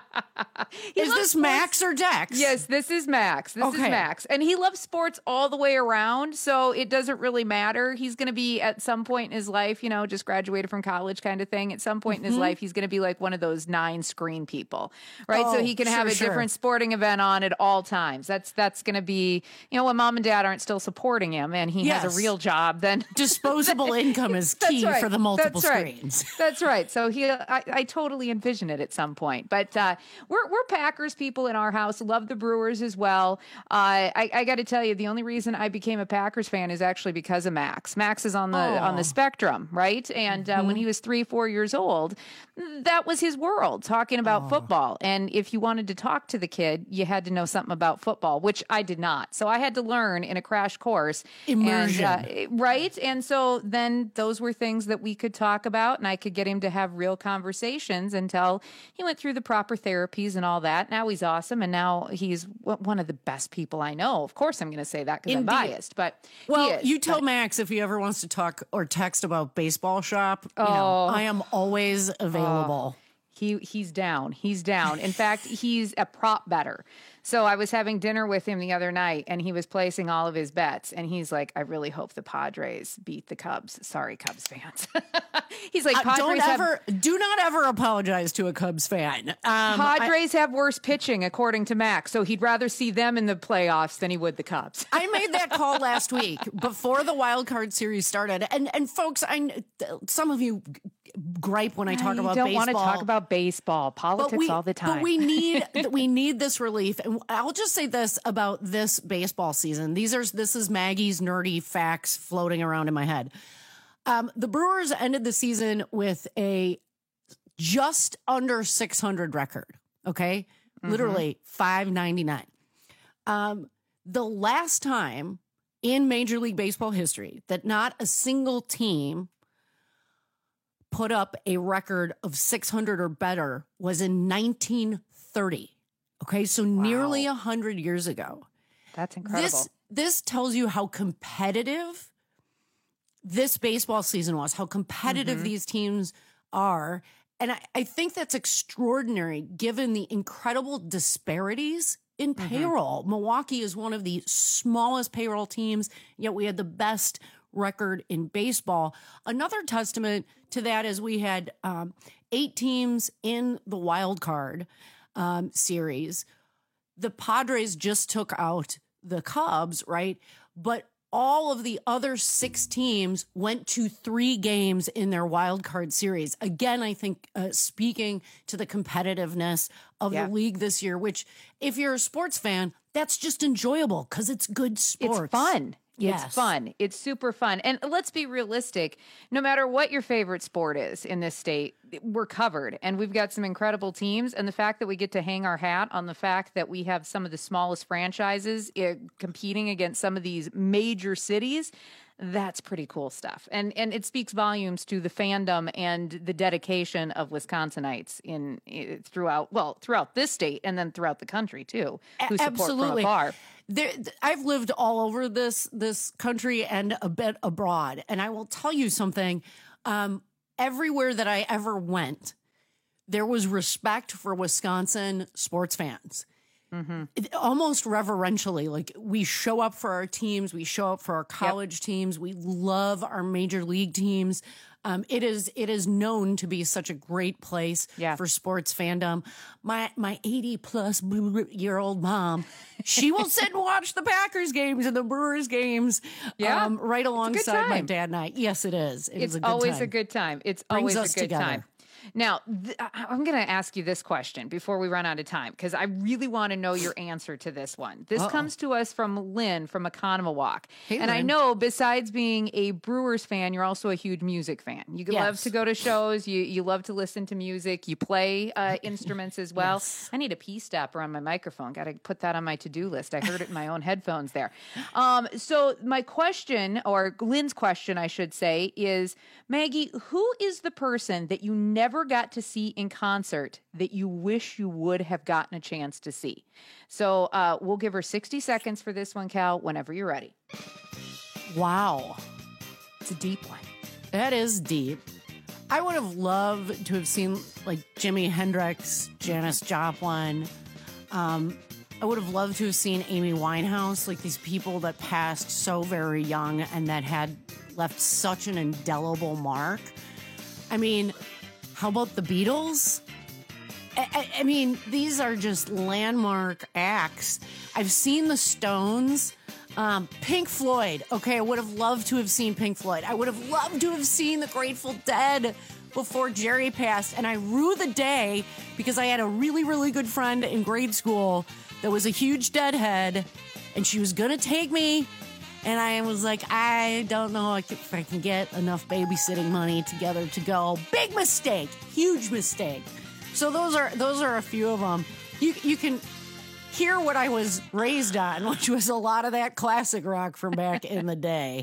Is this Max or Dex? Yes, this is Max. This is Max. And he loves sports all the way around, so it doesn't really matter. He's going to be at some point in his life, just graduated from college kind of thing. At some point in his life, he's going to be like one of those 9-screen people, right? So he can have a different sporting event on at all times. That's going to be, when mom and dad aren't still supporting him and he has a real job, then disposable income is key for the multiple screens. That's right. So I totally envision it at some point. But we're Packers people in our house, love the Brewers as well. I got to tell you, the only reason I became a Packers fan is actually because of Max. Max is on the spectrum, right? And when he was 3-4 years old, that was his world, talking about football. And if you wanted to talk to the kid, you had to know something about football, which I did not. So I had to learn in a crash course. Immersion. And, right? And so then those were things that we could talk about, and I could get him to have real conversations until he went through the proper therapies and all that. Now he's awesome, and now he's one of the best people I know. Of course I'm going to say that because I'm biased, but you tell Max if he ever wants to talk or text about Baseball Shop. I am always available. He's down. He's down. In fact, he's a prop better. So I was having dinner with him the other night, and he was placing all of his bets. And he's like, I really hope the Padres beat the Cubs. Sorry, Cubs fans. He's like, do not ever apologize to a Cubs fan. Padres have worse pitching, according to Max. So he'd rather see them in the playoffs than he would the Cubs. I made that call last week before the wild card series started. And folks, some of you gripe when I talk about baseball. You don't want to talk about baseball, politics all the time. But we need this relief. And I'll just say this about this baseball season. This is Maggie's nerdy facts floating around in my head. The Brewers ended the season with a just under 600 record. Okay. Literally 599. The last time in Major League Baseball history that not a single team put up a record of 600 or better was in 1930. Okay, so nearly 100 years ago. That's incredible. This tells you how competitive this baseball season was, how competitive these teams are. And I think that's extraordinary given the incredible disparities in payroll. Milwaukee is one of the smallest payroll teams, yet we had the best record in baseball. Another testament to that is we had 8 teams in the wild card series. The Padres just took out the Cubs, right? But all of the other 6 teams went to 3 games in their wild card series. Again, I think speaking to the competitiveness of the league this year, which if you're a sports fan, that's just enjoyable because it's good sports. It's fun. Yes. It's fun. It's super fun. And let's be realistic. No matter what your favorite sport is in this state, we're covered. And we've got some incredible teams. And the fact that we get to hang our hat on the fact that we have some of the smallest franchises competing against some of these major cities, That's pretty cool stuff. And it speaks volumes to the fandom and the dedication of Wisconsinites throughout this state and then throughout the country too, who support Absolutely. from afar. I've lived all over this country and a bit abroad. And I will tell you something, everywhere that I ever went, there was respect for Wisconsin sports fans. Mm-hmm. Almost reverentially, like we show up for our teams, we show up for our college teams, we love our major league teams. It is known to be such a great place for sports fandom. My 80-plus-year-old mom, she will sit and watch the Packers games and the Brewers games, right alongside my dad and I. Yes, it is. It's always a good time. It's Brings always us a good together. time. Now, I'm going to ask you this question before we run out of time, because I really want to know your answer to this one. This comes to us from Lynn from Economawalk. Hey, and I Lynn. know besides being a Brewers fan, you're also a huge music fan. You love to go to shows. You love to listen to music. You play instruments as well. Yes. I need a pee stopper on my microphone. Got to put that on my to-do list. I heard it in my own headphones there. So my question, or Lynn's question, I should say, is, Maggie, who is the person that you never got to see in concert that you wish you would have gotten a chance to see? So we'll give her 60 seconds for this one, Cal, whenever you're ready. Wow. It's a deep one. That is deep. I would have loved to have seen like Jimi Hendrix, Janis Joplin. I would have loved to have seen Amy Winehouse, like these people that passed so very young and that had left such an indelible mark. I mean, how about the Beatles? I mean, these are just landmark acts. I've seen the Stones. Pink Floyd. Okay, I would have loved to have seen Pink Floyd. I would have loved to have seen the Grateful Dead before Jerry passed. And I rue the day because I had a really, really good friend in grade school that was a huge Deadhead, and she was going to take me. And I was like, I don't know if I can get enough babysitting money together to go. Big mistake. Huge mistake. So those are a few of them. You can hear what I was raised on, which was a lot of that classic rock from back in the day.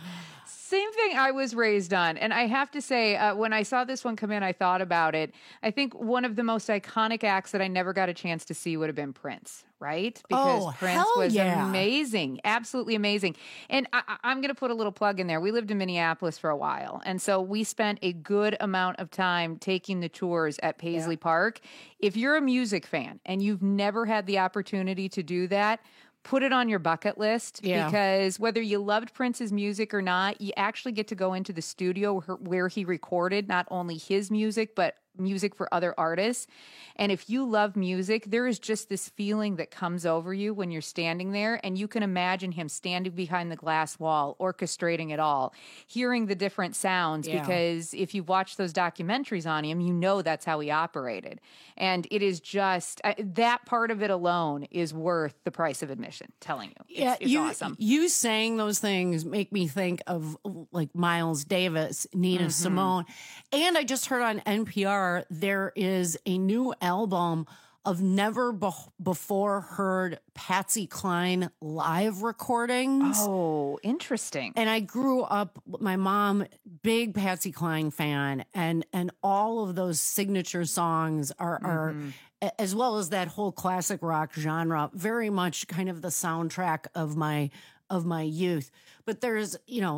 Same thing I was raised on. And I have to say, when I saw this one come in, I thought about it. I think one of the most iconic acts that I never got a chance to see would have been Prince, right? Because Prince was amazing, absolutely amazing. And I'm going to put a little plug in there. We lived in Minneapolis for a while. And so we spent a good amount of time taking the tours at Paisley Park. If you're a music fan and you've never had the opportunity to do that, put it on your bucket list, because whether you loved Prince's music or not, you actually get to go into the studio where he recorded not only his music, but music for other artists. And if you love music, there is just this feeling that comes over you when you're standing there, and you can imagine him standing behind the glass wall, orchestrating it all, hearing the different sounds, because if you've watched those documentaries on him, you know that's how he operated. And it is just, that part of it alone is worth the price of admission, telling you. It's awesome. You saying those things make me think of like Miles Davis, Nina Simone. And I just heard on NPR, there is a new album of never before heard Patsy Cline live recordings. Oh, interesting. And I grew up, my mom, big Patsy Cline fan, and all of those signature songs are as well as that whole classic rock genre, very much kind of the soundtrack of my youth. But there's,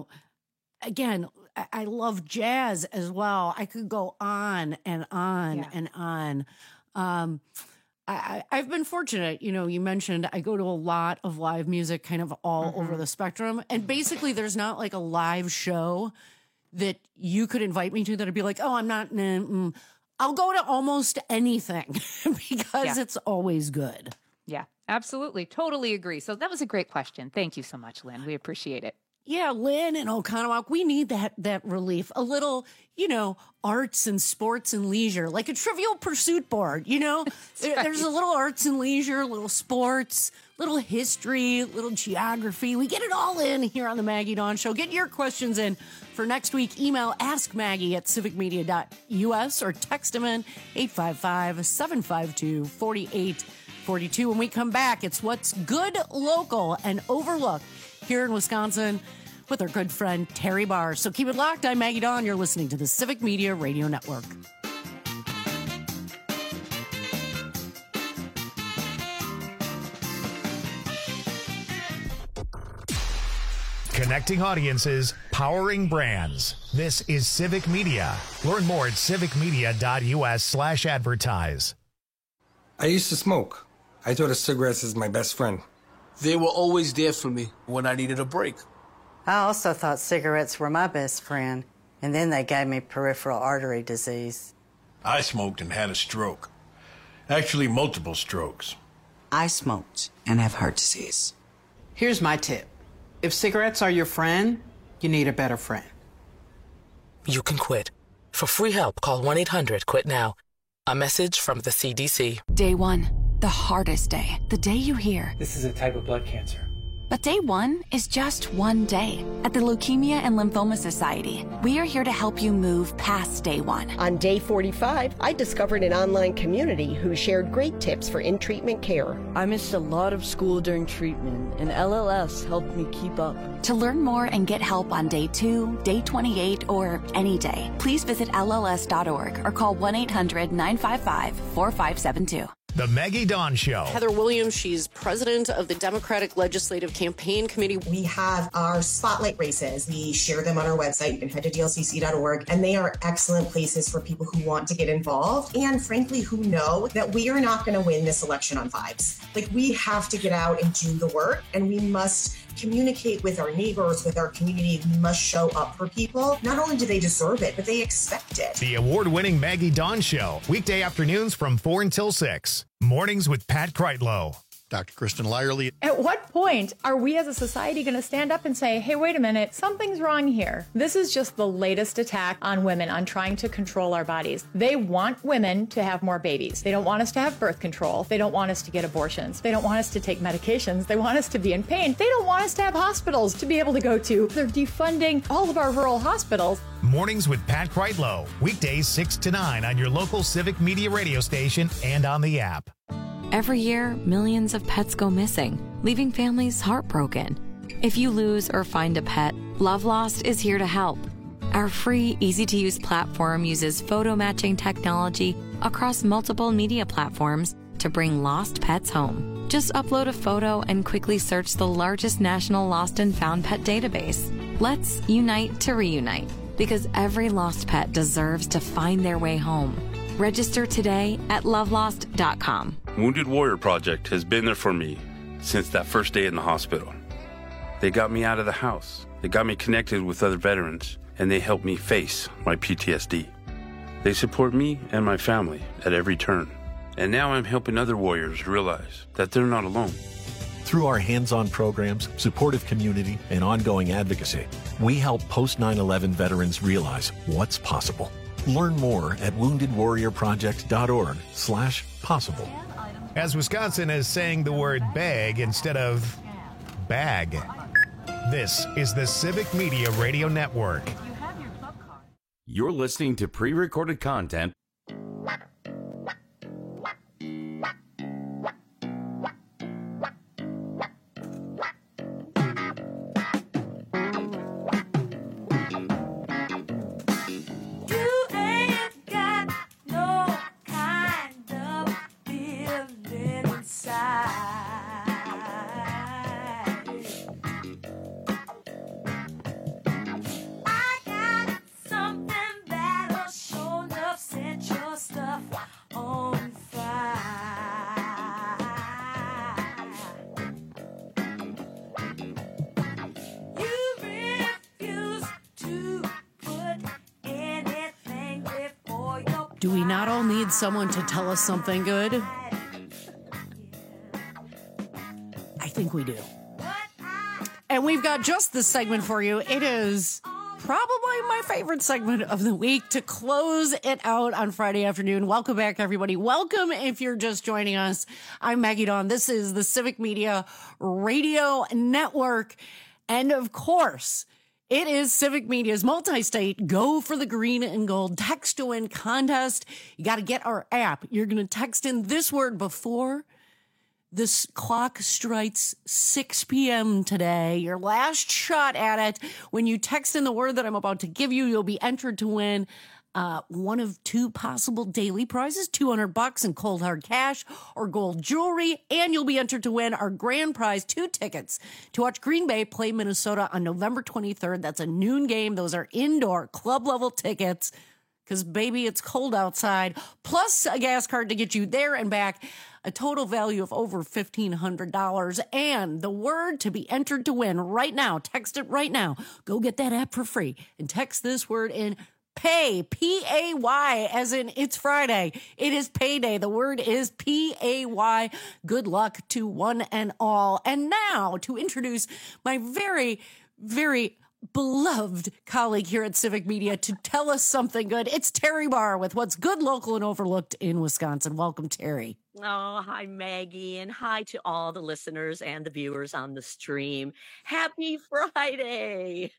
again, I love jazz as well. I could go on and on and on. I've been fortunate. You mentioned I go to a lot of live music kind of all over the spectrum. And basically there's not like a live show that you could invite me to that I'd be like, oh, I'm not, I'll go to almost anything because it's always good. Yeah, absolutely. Totally agree. So that was a great question. Thank you so much, Lynn. We appreciate it. Yeah, Lynn and Oconomowoc, we need that relief. A little, arts and sports and leisure, like a Trivial Pursuit board, There's a little arts and leisure, little sports, little history, little geography. We get it all in here on the Maggie Dawn Show. Get your questions in for next week. Email askmaggie@civicmedia.us or text them in 855-752-4842. When we come back, it's what's good, local, and overlooked here in Wisconsin. with our good friend Terry Barr. So keep it locked. I'm Maggie Dawn. You're listening to the Civic Media Radio Network. Connecting audiences, powering brands. This is Civic Media. Learn more at civicmedia.us/advertise. I used to smoke. I thought of cigarettes as my best friend. They were always there for me when I needed a break. I also thought cigarettes were my best friend, and then they gave me peripheral artery disease. I smoked and had a stroke. Actually, multiple strokes. I smoked and have heart disease. Here's my tip. If cigarettes are your friend, you need a better friend. You can quit. For free help, call 1-800-QUIT-NOW. A message from the CDC. Day one, the hardest day. The day you hear, this is a type of blood cancer. But day one is just one day. At the Leukemia and Lymphoma Society, we are here to help you move past day one. On day 45, I discovered an online community who shared great tips for in-treatment care. I missed a lot of school during treatment, and LLS helped me keep up. To learn more and get help on day 2, day 28, or any day, please visit LLS.org or call 1-800-955-4572. The Maggie Dawn Show. Heather Williams, she's president of the Democratic Legislative Campaign Committee. We have our spotlight races. We share them on our website. You can head to dlcc.org, and they are excellent places for people who want to get involved and, frankly, who know that we are not going to win this election on vibes. Like, we have to get out and do the work, and we must communicate with our neighbors, with our community. We must show up for people. Not only do they deserve it, but they expect it. The award-winning Maggie Dawn Show. Weekday afternoons from 4 until 6. Mornings with Pat Kreitlow. Dr. Kristen Lyerly. At what point are we as a society going to stand up and say, hey, wait a minute, something's wrong here? This is just the latest attack on women, on trying to control our bodies. They want women to have more babies. They don't want us to have birth control. They don't want us to get abortions. They don't want us to take medications. They want us to be in pain. They don't want us to have hospitals to be able to go to. They're defunding all of our rural hospitals. Mornings with Pat Kreitlow. Weekdays 6 to 9 on your local Civic Media radio station and on the app. Every year, millions of pets go missing, leaving families heartbroken. If you lose or find a pet, Love Lost is here to help. Our free, easy-to-use platform uses photo matching technology across multiple media platforms to bring lost pets home. Just upload a photo and quickly search the largest national lost and found pet database. Let's unite to reunite, because every lost pet deserves to find their way home. Register today at lovelost.com. Wounded Warrior Project has been there for me since that first day in the hospital. They got me out of the house. They got me connected with other veterans, and they helped me face my PTSD. They support me and my family at every turn. And now I'm helping other warriors realize that they're not alone. Through our hands-on programs, supportive community, and ongoing advocacy, we help post-9/11 veterans realize what's possible. Learn more at woundedwarriorproject.org/possible. As Wisconsin is saying the word bag instead of bag. This is the Civic Media Radio Network. You're listening to pre-recorded content. Do we not all need someone to tell us something good? I think we do. And we've got just this segment for you. It is probably my favorite segment of the week to close it out on Friday afternoon. Welcome back, everybody. Welcome if you're just joining us. I'm Maggie Dawn. This is the Civic Media Radio Network. And of course, it is Civic Media's multi-state Go for the Green and Gold Text to Win contest. You got to get our app. You're going to text in this word before This clock strikes 6 p.m. today. Your last shot at it. When you text in the word that I'm about to give you, you'll be entered to win one of two possible daily prizes, $200 in cold hard cash or gold jewelry. And you'll be entered to win our grand prize, 2 tickets to watch Green Bay play Minnesota on November 23rd. That's a noon game. Those are indoor club level tickets. Because, baby, it's cold outside, plus a gas card to get you there and back, a total value of over $1,500. And the word to be entered to win right now, text it right now. Go get that app for free and text this word in pay, P-A-Y, as in it's Friday. It is payday. The word is P-A-Y. Good luck to one and all. And now to introduce my very, very beloved colleague here at Civic Media to tell us something good. It's Terry Barr with what's good, local, and overlooked in Wisconsin. Welcome, Terry. Oh, hi, Maggie, and hi to all the listeners and the viewers on the stream. Happy Friday.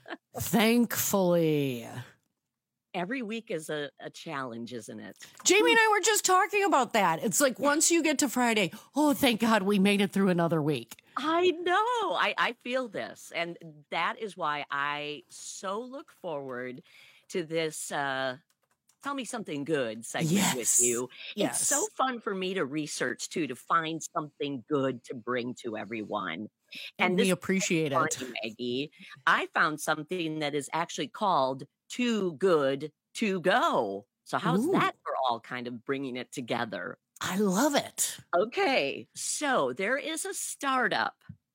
Thankfully. Every week is a challenge, isn't it? Jamie and I were just talking about that. It's like once you get to Friday, oh, thank God we made it through another week. I know. I feel this. And that is why I so look forward to this Tell Me Something Good segment with you. Yes. It's so fun for me to research, too, to find something good to bring to everyone. And we appreciate it. Maggie, I found something that is actually called Too Good to Go. So how's that for all kind of bringing it together? I love it. Okay, so there is a startup,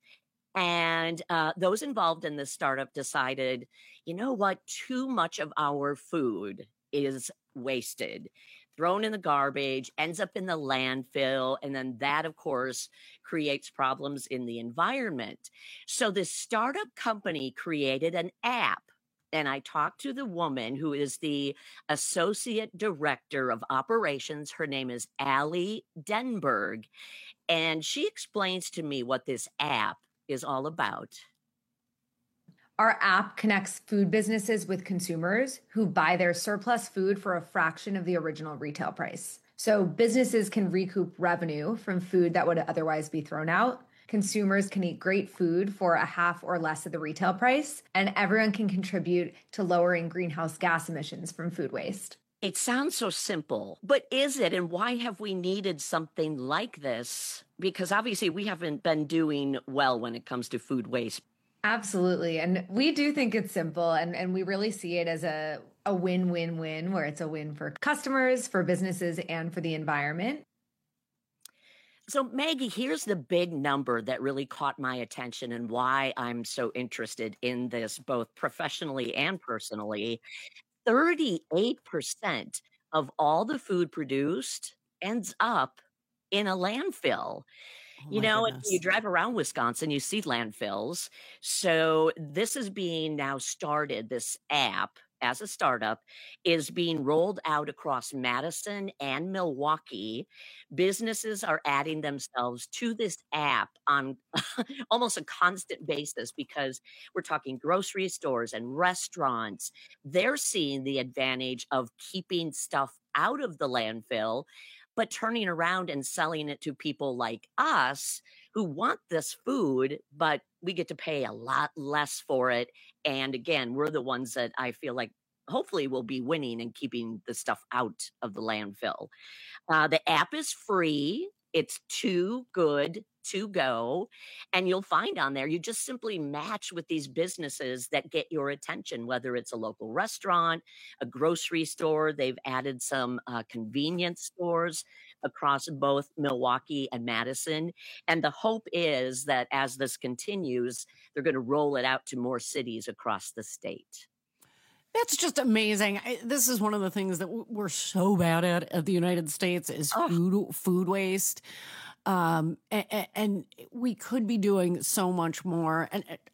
and those involved in this startup decided, you know what, too much of our food is wasted, thrown in the garbage, ends up in the landfill, and then that, of course, creates problems in the environment. So this startup company created an app. And I talked to the woman who is the associate director of operations. Her name is Allie Denberg. And she explains to me what this app is all about. Our app connects food businesses with consumers who buy their surplus food for a fraction of the original retail price. So businesses can recoup revenue from food that would otherwise be thrown out. Consumers can eat great food for a half or less of the retail price, and everyone can contribute to lowering greenhouse gas emissions from food waste. It sounds so simple, but is it? And why have we needed something like this? Because obviously we haven't been doing well when it comes to food waste. Absolutely. And we do think it's simple, and we really see it as a win-win-win, where it's a win for customers, for businesses, and for the environment. So, Maggie, here's the big number that really caught my attention and why I'm so interested in this, both professionally and personally. 38% of all the food produced ends up in a landfill. You know, if you drive around Wisconsin, you see landfills. So this is being now started, this app, as a startup, is being rolled out across Madison and Milwaukee. Businesses are adding themselves to this app on almost a constant basis because we're talking grocery stores and restaurants. They're seeing the advantage of keeping stuff out of the landfill, but turning around and selling it to people like us who want this food, but we get to pay a lot less for it. And again, we're the ones that I feel like hopefully will be winning and keeping the stuff out of the landfill. The app is free. It's Too Good to Go. And you'll find on there, you just simply match with these businesses that get your attention, whether it's a local restaurant, a grocery store. They've added some convenience stores across both Milwaukee and Madison. And the hope is that as this continues, they're going to roll it out to more cities across the state. That's just amazing. This is one of the things that we're so bad at the United States is food waste. And we could be doing so much more. And I've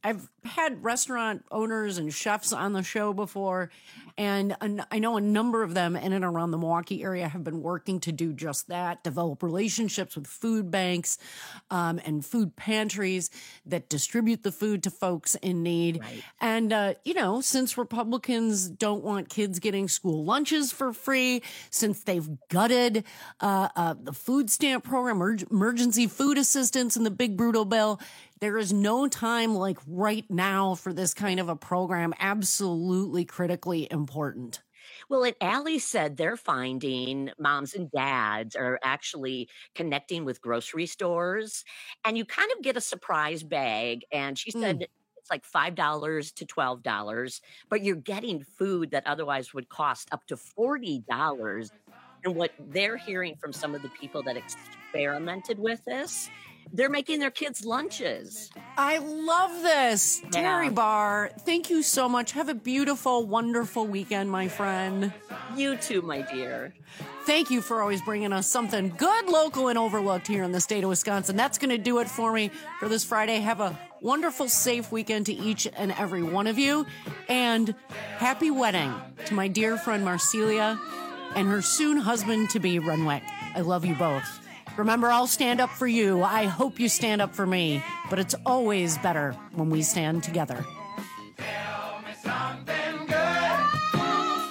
had restaurant owners and chefs on the show before, and I know a number of them in and around the Milwaukee area have been working to do just that, develop relationships with food banks and food pantries that distribute the food to folks in need. Right. And, since Republicans don't want kids getting school lunches for free, since they've gutted the food stamp program, emergency food assistance in the big brutal bill, there is no time like right now for this kind of a program. Absolutely critically important. Well, and Allie said they're finding moms and dads are actually connecting with grocery stores, and you kind of get a surprise bag. And she said it's like $5 to $12, but you're getting food that otherwise would cost up to $40. And what they're hearing from some of the people that experimented with this, they're making their kids lunches. I love this. Yeah. Terry Barr, thank you so much. Have a beautiful, wonderful weekend, my friend. You too, my dear. Thank you for always bringing us something good, local, and overlooked here in the state of Wisconsin. That's going to do it for me for this Friday. Have a wonderful, safe weekend to each and every one of you. And happy wedding to my dear friend Marcelia and her soon husband-to-be, Renwick. I love you both. Remember, I'll stand up for you. I hope you stand up for me. But it's always better when we stand together. Tell me something good.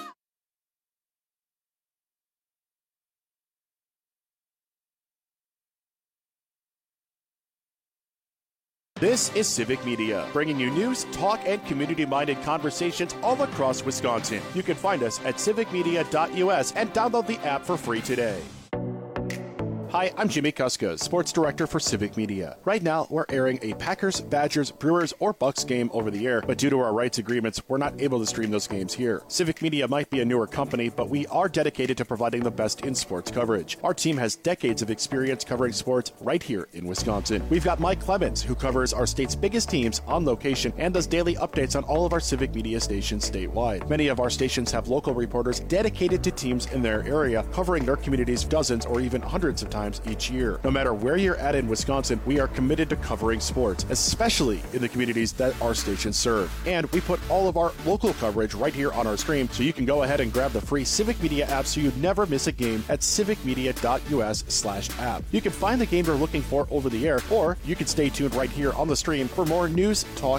This is Civic Media, bringing you news, talk, and community-minded conversations all across Wisconsin. You can find us at civicmedia.us and download the app for free today. Hi, I'm Jimmy Kuska, Sports Director for Civic Media. Right now, we're airing a Packers, Badgers, Brewers, or Bucks game over the air, but due to our rights agreements, we're not able to stream those games here. Civic Media might be a newer company, but we are dedicated to providing the best in sports coverage. Our team has decades of experience covering sports right here in Wisconsin. We've got Mike Clemens, who covers our state's biggest teams on location and does daily updates on all of our Civic Media stations statewide. Many of our stations have local reporters dedicated to teams in their area, covering their communities dozens or even hundreds of times each year. No matter where you're at in Wisconsin, we are committed to covering sports, especially in the communities that our stations serve. And we put all of our local coverage right here on our stream, so you can go ahead and grab the free Civic Media app so you never miss a game at civicmedia.us/app. You can find the game you're looking for over the air, or you can stay tuned right here on the stream for more news, talk,